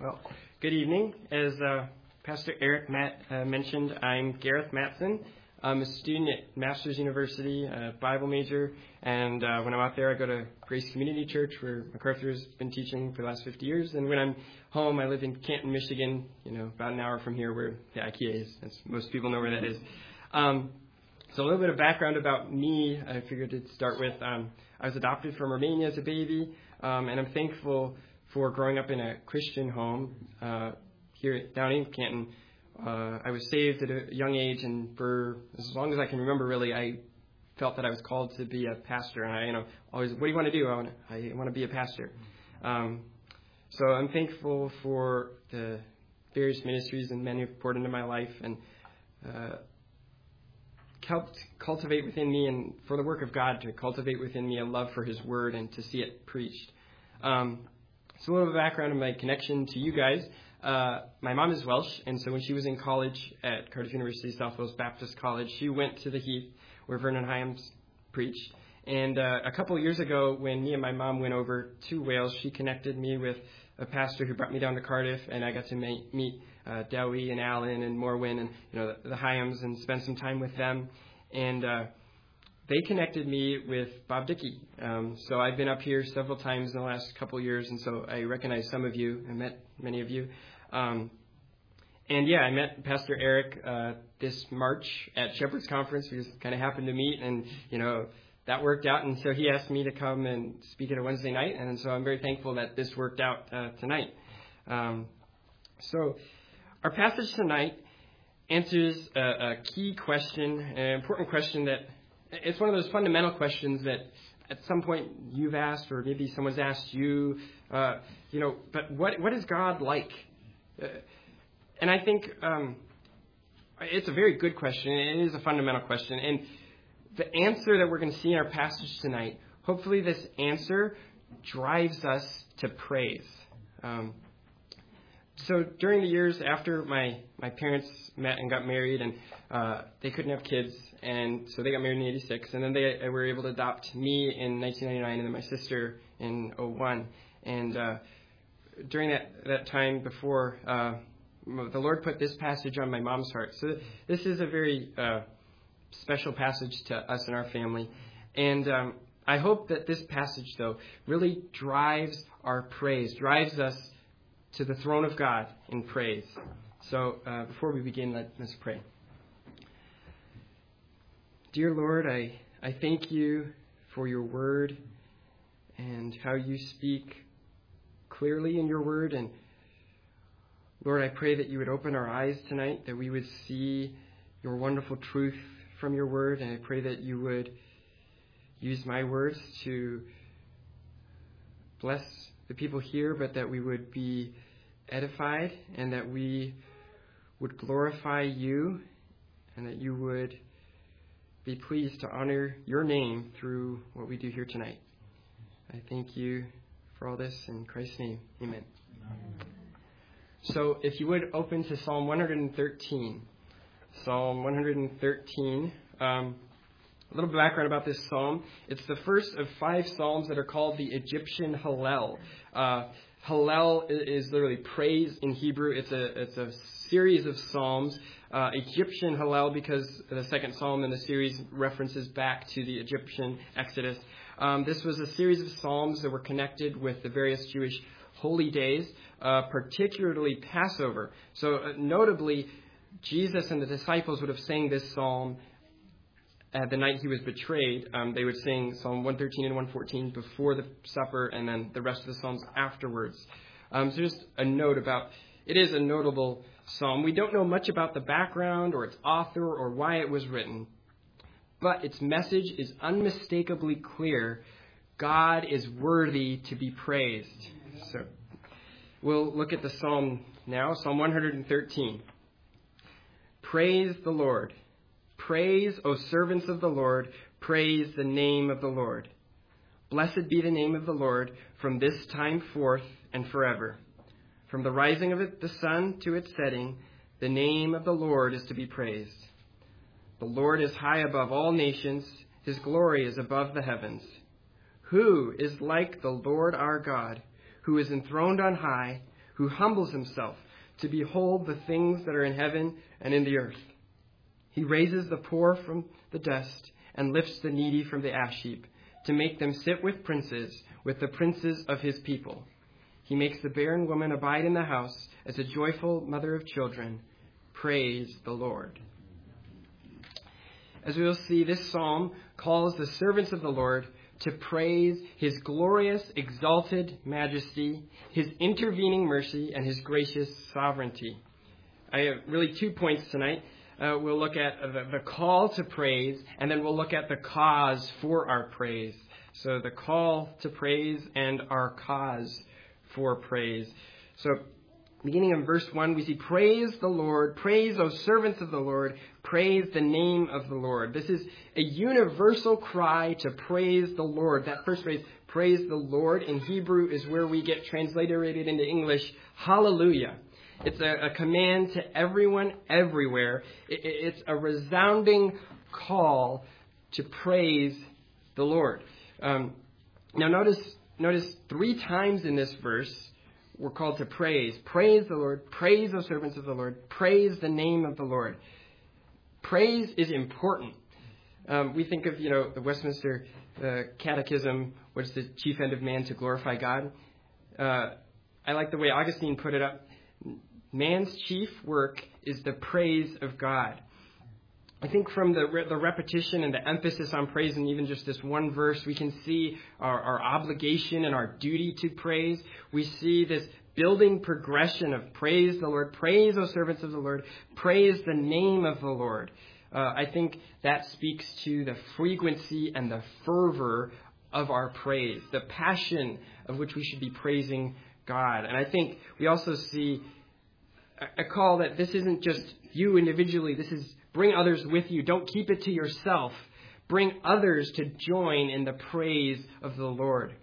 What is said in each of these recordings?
Well, good evening. As Pastor Eric mentioned, I'm Gareth Matson. I'm a student at Masters University, a Bible major, and when I'm out there, I go to Grace Community Church, where MacArthur's been teaching for the last 50 years. And when I'm home, I live in Canton, Michigan, about an hour from here, where the IKEA is. As most people know where that is. So a little bit of background about me, I figured to start with. I was adopted from Romania as a baby, and I'm thankful for growing up in a Christian home here down in Canton. I was saved at a young age, and for as long as I can remember, really, I felt that I was called to be a pastor. And I, always, what do you want to do? I want to be a pastor. So I'm thankful for the various ministries and men who've poured into my life and helped cultivate within me, and for the work of God to cultivate within me a love for His Word and to see it preached. So a little background on my connection to you guys. My mom is Welsh, and so when she was in college at Cardiff University South Wales Baptist College, she went to the Heath where Vernon Hyams preached. And a couple of years ago, when me and my mom went over to Wales, she connected me with a pastor who brought me down to Cardiff, and I got to meet Dowie and Alan and Morwin and the Hyams and spend some time with them. And they connected me with Bob Dickey. So I've been up here several times in the last couple of years, and so I recognize some of you. I met many of you. And I met Pastor Eric this March at Shepherd's Conference. We just kind of happened to meet, and, that worked out. And so he asked me to come and speak at a Wednesday night, and so I'm very thankful that this worked out tonight. So our passage tonight answers a key question, an important question that it's one of those fundamental questions that at some point you've asked, or maybe someone's asked you, but what is God like? And I think it's a very good question. It is a fundamental question. And the answer that we're going to see in our passage tonight, hopefully this answer drives us to praise. So during the years after my parents met and got married, and they couldn't have kids, and so they got married in 86, and then they were able to adopt me in 1999 and then my sister in 01. And during that time before, the Lord put this passage on my mom's heart. So this is a very special passage to us and our family. And I hope that this passage, though, really drives our praise, drives us to the throne of God in praise. So before we begin, let's pray. Dear Lord, I thank you for your word and how you speak clearly in your word. And Lord, I pray that you would open our eyes tonight, that we would see your wonderful truth from your word. And I pray that you would use my words to bless the people here, but that we would be edified and that we would glorify you and that you would be pleased to honor your name through what we do here tonight. I thank you for all this in Christ's name. Amen. So if you would open to Psalm 113. Psalm 113. A little background about this psalm. It's the first of 5 psalms that are called the Egyptian Hallel. Hallel is literally praise in Hebrew. It's a series of psalms. Egyptian Hallel because the second psalm in the series references back to the Egyptian Exodus. This was a series of psalms that were connected with the various Jewish holy days, particularly Passover. So notably, Jesus and the disciples would have sang this psalm the night he was betrayed. They would sing Psalm 113 and 114 before the supper, and then the rest of the psalms afterwards. So just a note about, it is a notable psalm. We don't know much about the background or its author or why it was written, but its message is unmistakably clear. God is worthy to be praised. So we'll look at the psalm now, Psalm 113. Praise the Lord. Praise, O servants of the Lord, praise the name of the Lord. Blessed be the name of the Lord from this time forth and forever. From the rising of the sun to its setting, the name of the Lord is to be praised. The Lord is high above all nations. His glory is above the heavens. Who is like the Lord our God, who is enthroned on high, who who humbles himself to behold the things that are in heaven and in the earth. He raises the poor from the dust and lifts the needy from the ash heap to make them sit with the princes of his people. He makes the barren woman abide in the house as a joyful mother of children. Praise the Lord. As we will see, this psalm calls the servants of the Lord to praise his glorious, exalted majesty, his intervening mercy, and his gracious sovereignty. I have really 2 points tonight. We'll look at the call to praise, and then we'll look at the cause for our praise. So the call to praise and our cause for praise. So beginning in verse 1, we see, praise the Lord, praise, O servants of the Lord, praise the name of the Lord. This is a universal cry to praise the Lord. That first phrase, praise the Lord, in Hebrew is where we get transliterated into English, hallelujah. It's a command to everyone, everywhere. It's a resounding call to praise the Lord. Now notice 3 times in this verse, we're called to praise. Praise the Lord. Praise the servants of the Lord. Praise the name of the Lord. Praise is important. We think of, the Westminster Catechism, what is the chief end of man? To glorify God. I like the way Augustine put it up. Man's chief work is the praise of God. I think from the repetition and the emphasis on praise in even just this one verse, we can see our obligation and our duty to praise. We see this building progression of praise the Lord, praise, O servants of the Lord, praise the name of the Lord. I think that speaks to the frequency and the fervor of our praise, the passion of which we should be praising God. And I think we also see a call that this isn't just you individually. This is bring others with you. Don't keep it to yourself. Bring others to join in the praise of the Lord.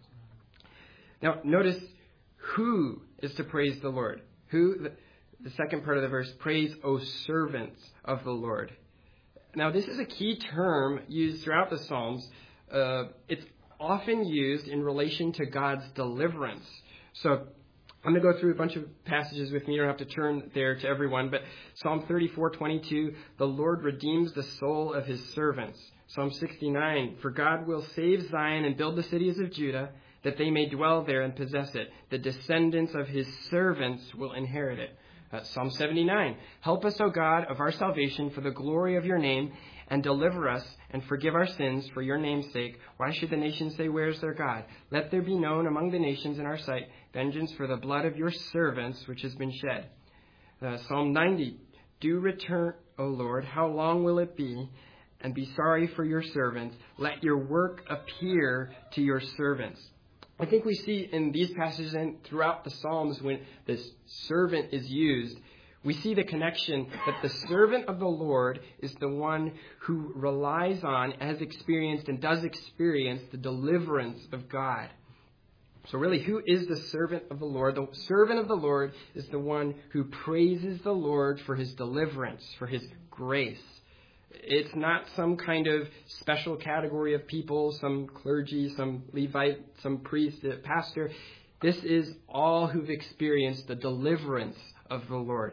Now, notice who is to praise the Lord. Who? The second part of the verse, praise, O servants of the Lord. Now, this is a key term used throughout the Psalms. It's often used in relation to God's deliverance. So I'm going to go through a bunch of passages with me. You don't have to turn there to everyone. But Psalm 34:22, the Lord redeems the soul of his servants. Psalm 69, for God will save Zion and build the cities of Judah, that they may dwell there and possess it. The descendants of his servants will inherit it. Psalm 79, help us, O God, of our salvation for the glory of your name, and deliver us and forgive our sins for your name's sake. Why should the nations say, where is their God? Let there be known among the nations in our sight vengeance for the blood of your servants which has been shed. Psalm 90, do return, O Lord, how long will it be? And be sorry for your servants. Let your work appear to your servants. I think we see in these passages and throughout the Psalms when this servant is used, we see the connection that the servant of the Lord is the one who relies on, has experienced, and does experience the deliverance of God. So really, who is the servant of the Lord? The servant of the Lord is the one who praises the Lord for his deliverance, for his grace. It's not some kind of special category of people, some clergy, some Levite, some priest, pastor. This is all who've experienced the deliverance of the Lord.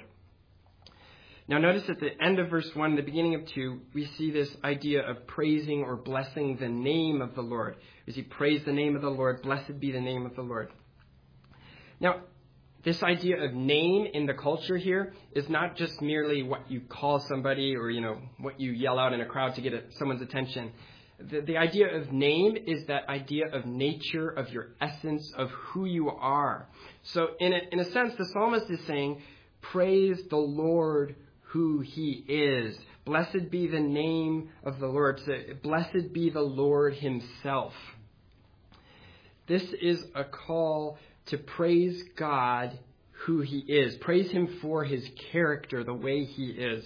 Now notice at the end of verse 1, the beginning of 2, we see this idea of praising or blessing the name of the Lord. We see praise the name of the Lord, blessed be the name of the Lord. Now, this idea of name in the culture here is not just merely what you call somebody or, what you yell out in a crowd to get someone's attention. The idea of name is that idea of nature, of your essence, of who you are. So in a sense, the psalmist is saying, praise the Lord who he is. Blessed be the name of the Lord. Blessed be the Lord himself. This is a call to praise God who he is. Praise him for his character, the way he is.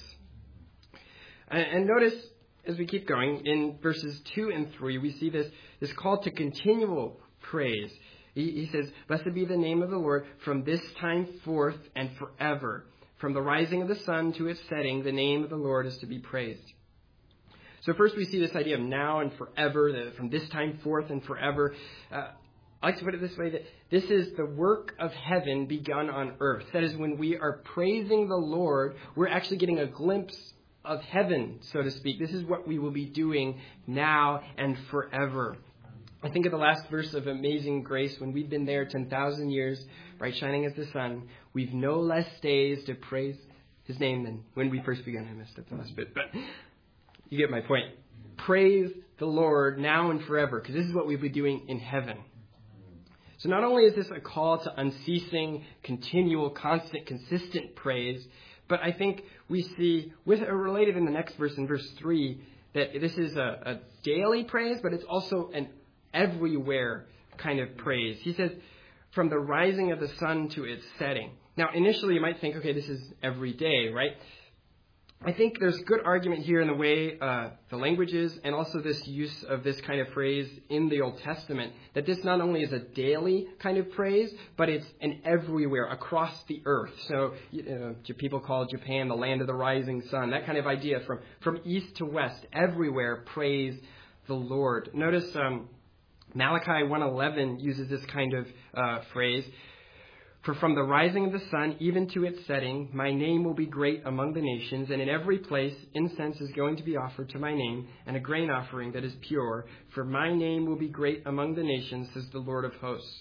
And notice, as we keep going, in verses 2 and 3, we see this call to continual praise. He says, blessed be the name of the Lord from this time forth and forever. From the rising of the sun to its setting, the name of the Lord is to be praised. So first we see this idea of now and forever, from this time forth and forever. I like to put it this way, that this is the work of heaven begun on earth. That is, when we are praising the Lord, we're actually getting a glimpse of heaven, so to speak. This is what we will be doing now and forever. I think of the last verse of Amazing Grace, when we've been there 10,000 years, bright shining as the sun. We've no less days to praise his name than when we first began. I messed up the last bit, but you get my point. Praise the Lord now and forever, because this is what we'll be doing in heaven. So not only is this a call to unceasing, continual, constant, consistent praise, but I think we see, related in the next verse, in verse 3, that this is a daily praise, but it's also an everywhere kind of praise. He says, from the rising of the sun to its setting. Now, initially you might think, okay, this is every day, right? I think there's good argument here in the way the language is, and also this use of this kind of phrase in the Old Testament, that this not only is a daily kind of praise, but it's an everywhere across the earth. So people call Japan the land of the rising sun, that kind of idea from east to west, everywhere praise the Lord. Notice Malachi 1:11 uses this kind of phrase. For from the rising of the sun even to its setting, my name will be great among the nations, and in every place incense is going to be offered to my name, and a grain offering that is pure. For my name will be great among the nations, says the Lord of hosts.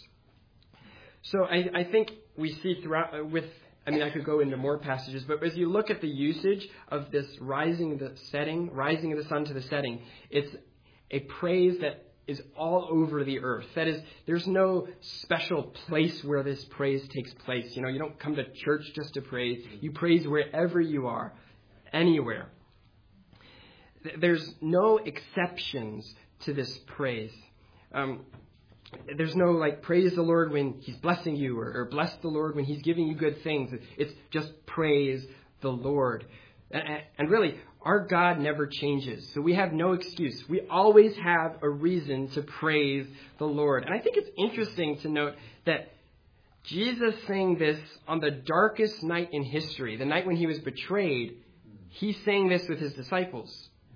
So I think we see throughout, I could go into more passages, but as you look at the usage of this rising of the sun to the setting, it's a praise that is all over the earth. That is, there's no special place where this praise takes place. You don't come to church just to praise. You praise wherever you are, anywhere. There's no exceptions to this praise. There's no praise the Lord when he's blessing you, or bless the Lord when he's giving you good things. It's just praise the Lord. And really, our God never changes, so we have no excuse. We always have a reason to praise the Lord. And I think it's interesting to note that Jesus sang this on the darkest night in history, the night when he was betrayed. He sang this with his disciples.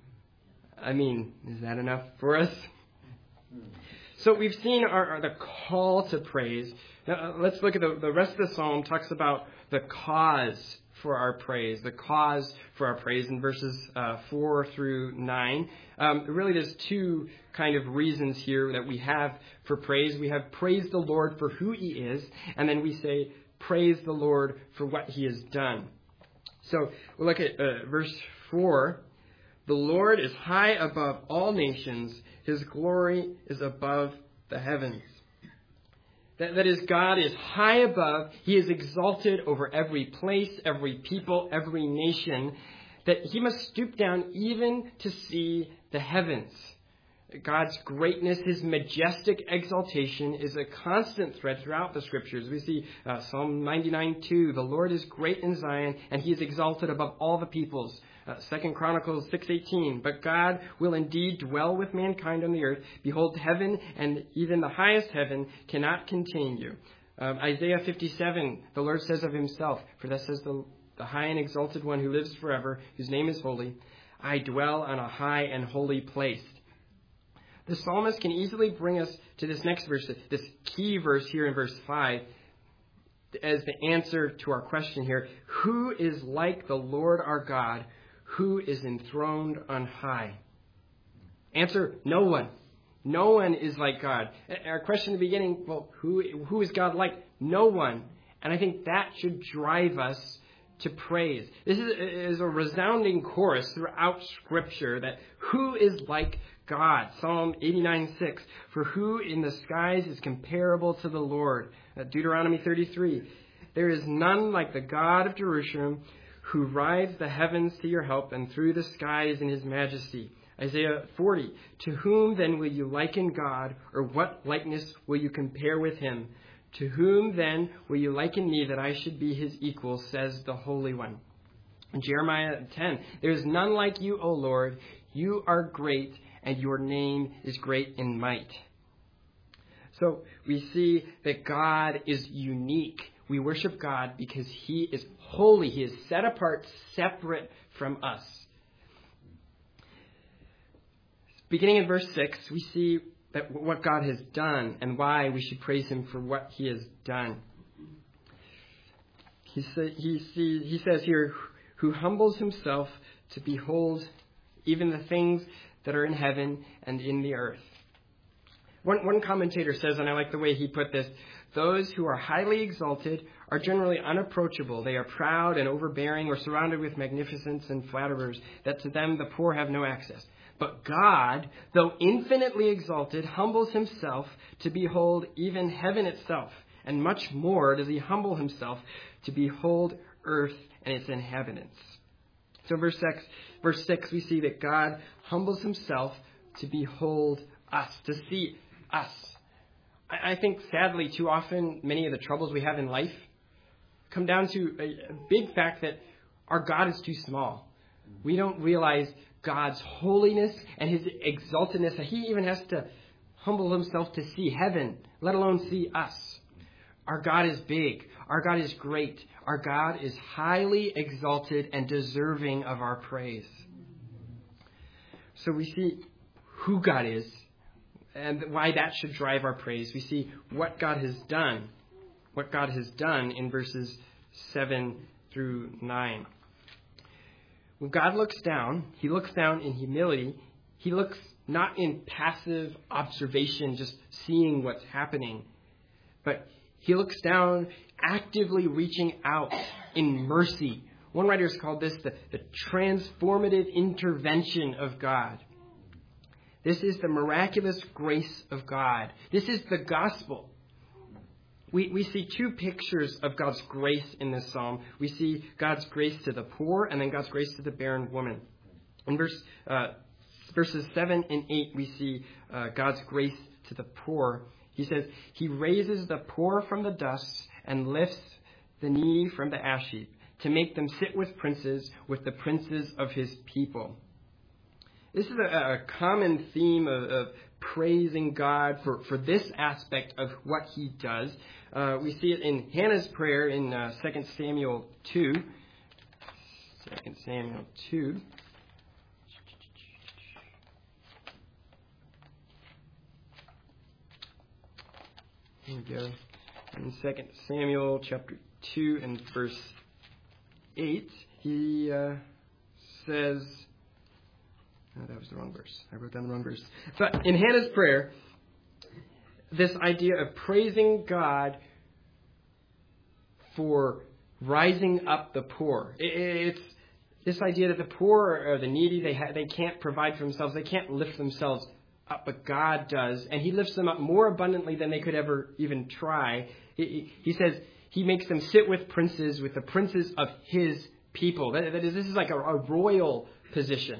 Is that enough for us? So we've seen the call to praise. Now, let's look at the rest of the psalm. Talks about the cause for our praise, in verses 4 through 9. Really, there's two kind of reasons here that we have for praise. We have praise the Lord for who he is, and then we say praise the Lord for what he has done. So we'll look at verse 4. The Lord is high above all nations. His glory is above the heavens. That is, God is high above. He is exalted over every place, every people, every nation, that he must stoop down even to see the heavens. God's greatness, his majestic exaltation, is a constant thread throughout the Scriptures. We see Psalm 99:2, the Lord is great in Zion, and he is exalted above all the peoples. 2 Chronicles 6:18, but God will indeed dwell with mankind on the earth. Behold, heaven and even the highest heaven cannot contain you. Isaiah 57, the Lord says of himself, for thus says the high and exalted one who lives forever, whose name is holy, I dwell on a high and holy place. The psalmist can easily bring us to this next verse, this key verse here in verse 5, as the answer to our question here. Who is like the Lord our God, who is enthroned on high? Answer, no one. No one is like God. Our question in the beginning, well, who is God like? No one. And I think that should drive us to praise. This is a resounding chorus throughout Scripture, that who is like God? Psalm 89:6, for who in the skies is comparable to the Lord? Deuteronomy 33, there is none like the God of Jerusalem, who rides the heavens to your help, and through the skies in his majesty. Isaiah 40, to whom then will you liken God, or what likeness will you compare with him? To whom then will you liken me, that I should be his equal, says the Holy One. In Jeremiah 10, there is none like you, O Lord. You are great, and your name is great in might. So we see that God is unique. We worship God because he is holy. He is set apart, separate from us. Beginning in verse 6, we see that what God has done and why we should praise him for what he has done. He says here, who humbles himself to behold even the things that are in heaven and in the earth. One commentator says, and I like the way he put this, those who are highly exalted are generally unapproachable. They are proud and overbearing or surrounded with magnificence and flatterers, that to them the poor have no access. But God, though infinitely exalted, humbles himself to behold even heaven itself. And much more does he humble himself to behold earth and its inhabitants. So verse 6, we see that God humbles himself to behold us, to see us. I think, sadly, too often, many of the troubles we have in life come down to a big fact that our God is too small. We don't realize God's holiness and his exaltedness, that he even has to humble himself to see heaven, let alone see us. Our God is big. Our God is great. Our God is highly exalted and deserving of our praise. So we see who God is and why that should drive our praise. We see what God has done. What God has done in verses 7 through 9. When God looks down, he looks down in humility. He looks not in passive observation, just seeing what's happening, but he looks down actively reaching out in mercy. One writer has called this the transformative intervention of God. This is the miraculous grace of God. This is the gospel. We see two pictures of God's grace in this psalm. We see God's grace to the poor and then God's grace to the barren woman. In verses 7 and 8, we see God's grace to the poor. He says, he raises the poor from the dust and lifts the needy from the ash heap to make them sit with the princes of his people. This is a common theme of praising God for this aspect of what he does. We see it in Hannah's prayer in 2 Samuel 2. 2 Samuel 2. Here we go. In 2 Samuel chapter 2 and verse 8, he says... Oh, that was the wrong verse. I wrote down the wrong verse. But in Hannah's prayer, this idea of praising God for rising up the poor. It's this idea that the poor or the needy, they can't provide for themselves. They can't lift themselves up, but God does. And he lifts them up more abundantly than they could ever even try. He says he makes them sit with the princes of his people. That is, this is like a royal position.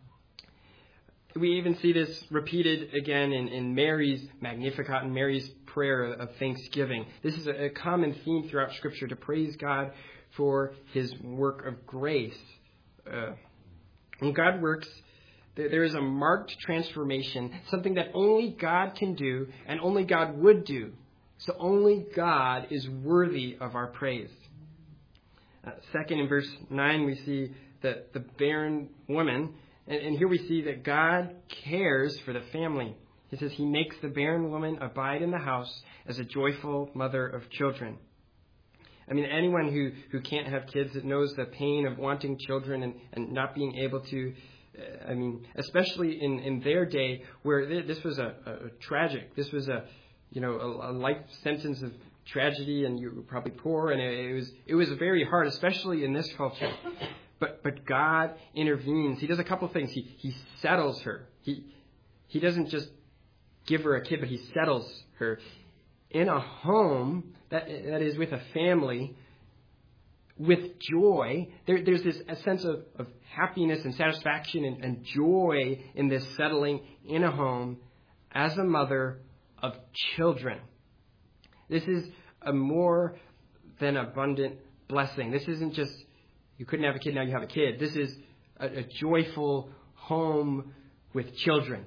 We even see this repeated again in Mary's Magnificat and Mary's prayer of thanksgiving. This is a common theme throughout Scripture, to praise God for his work of grace. When God works, there is a marked transformation, something that only God can do and only God would do. So only God is worthy of our praise. Second, in verse 9, we see that the barren woman. And here we see that God cares for the family. He says he makes the barren woman abide in the house as a joyful mother of children. I mean, anyone who can't have kids that knows the pain of wanting children and not being able to, especially in their day where this was a tragic, this was a life sentence of tragedy, and you were probably poor, and it was very hard, especially in this culture. But God intervenes. He does a couple of things. He settles her. He doesn't just give her a kid, but he settles her in a home that is with a family with joy. There's this a sense of happiness and satisfaction and joy in this settling in a home as a mother of children. This is a more than abundant blessing. This isn't just you couldn't have a kid, now you have a kid. This is a joyful home with children.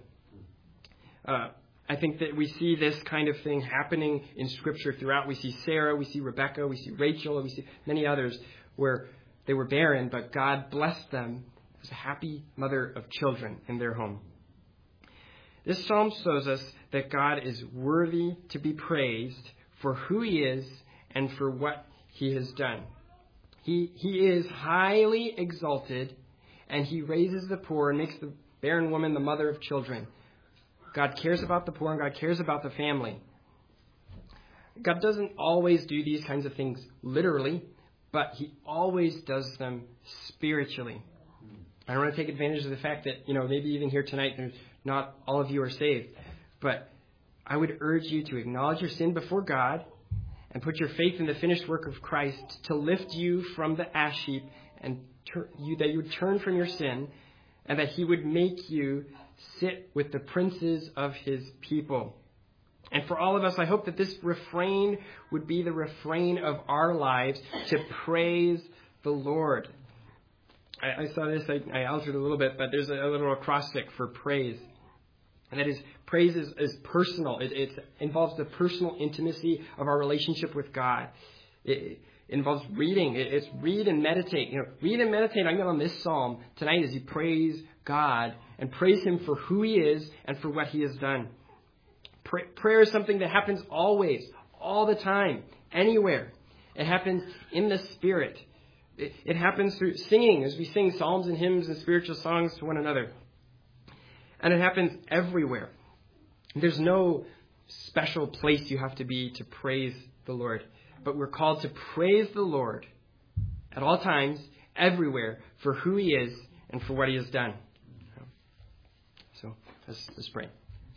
I think that we see this kind of thing happening in Scripture throughout. We see Sarah, we see Rebecca, we see Rachel, we see many others where they were barren, but God blessed them as a happy mother of children in their home. This psalm shows us that God is worthy to be praised for who he is and for what he has done. He is highly exalted, and he raises the poor and makes the barren woman the mother of children. God cares about the poor, and God cares about the family. God doesn't always do these kinds of things literally, but he always does them spiritually. I don't want to take advantage of the fact that, maybe even here tonight, not all of you are saved. But I would urge you to acknowledge your sin before God and put your faith in the finished work of Christ to lift you from the ash heap and that you would turn from your sin and that he would make you sit with the princes of his people. And for all of us, I hope that this refrain would be the refrain of our lives to praise the Lord. I saw this, I altered a little bit, but there's a little acrostic for praise. And that is, praise is personal. It involves the personal intimacy of our relationship with God. It involves reading. It's read and meditate. Read and meditate on this psalm tonight as you praise God and praise him for who he is and for what he has done. Prayer is something that happens always, all the time, anywhere. It happens in the Spirit. It happens through singing as we sing psalms and hymns and spiritual songs to one another. And it happens everywhere. There's no special place you have to be to praise the Lord. But we're called to praise the Lord at all times, everywhere, for who he is and for what he has done. So let's pray.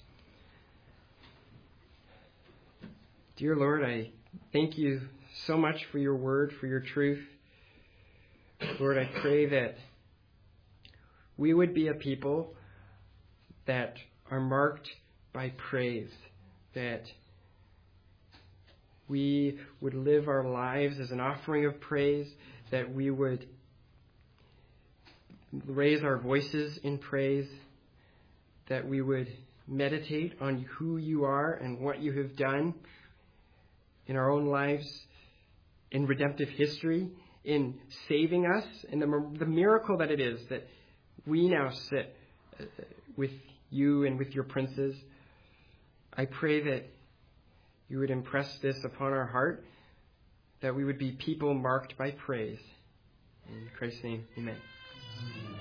Dear Lord, I thank you so much for your word, for your truth. Lord, I pray that we would be a people that are marked by praise, that we would live our lives as an offering of praise, that we would raise our voices in praise, that we would meditate on who you are and what you have done in our own lives, in redemptive history, in saving us, and the miracle that it is that we now sit with you and with your princes. I pray that you would impress this upon our heart, that we would be people marked by praise. In Christ's name, amen.